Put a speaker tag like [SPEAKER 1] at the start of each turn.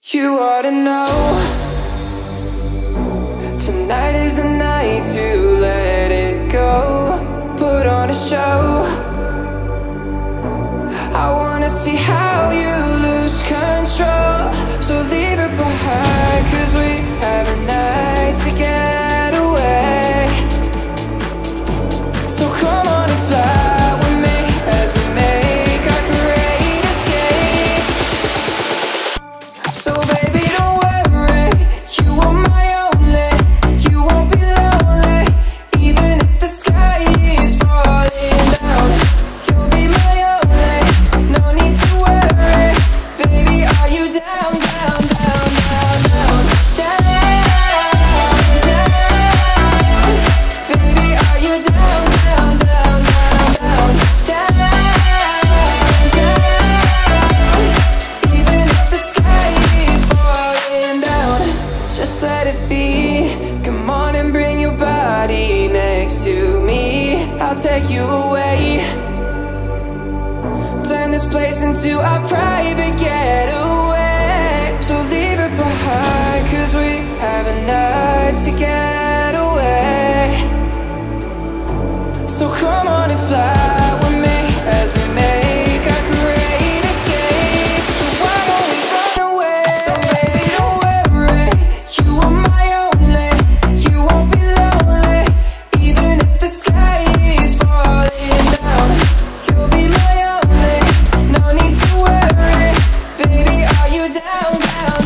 [SPEAKER 1] You ought to know, tonight is the night to let it go. Put on a show. I wanna see how you lose control. So leave it behind, 'cause we have a night to get away. So come on and fly with me as we make our great escape. So baby, don't worry, you are my only. You won't be lonely, even if the sky is falling down. You'll be my only, no need to worry. Baby, are you down, down, down, down, down, down, down? Baby, are you down, down, down, down, down, down, down? Even if the sky is falling down, just let it be. Come on and bring your body next to me. I'll take you away. Turn this place into our private getaway. So leave it behind, 'cause we have a night to get away. So come on and fly with me as we make our great escape. So why don't we run away? So baby, don't worry, you are my only. You won't be lonely, even if the sky is falling down. You'll be my only, no need to worry. Baby, are you down, down?